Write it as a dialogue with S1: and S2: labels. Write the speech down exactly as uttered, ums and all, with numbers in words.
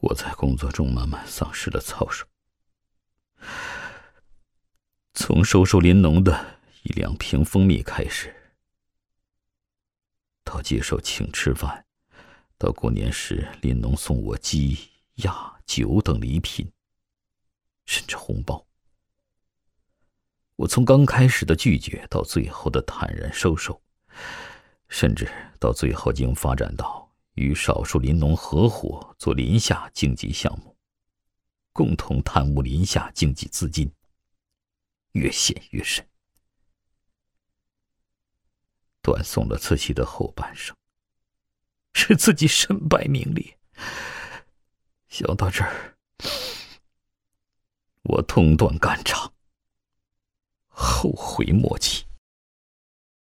S1: 我在工作中慢慢丧失了操守，从收受林农的一两瓶蜂蜜开始，到接受请吃饭，到过年时林农送我鸡、鸭、酒等礼品，甚至红包。我从刚开始的拒绝到最后的坦然收手，甚至到最后竟发展到与少数林农合伙做林下经济项目，共同贪污林下经济资金，越陷越深。断送了自己的后半生，使自己身败名裂。想到这儿，我痛断肝肠，后悔莫及。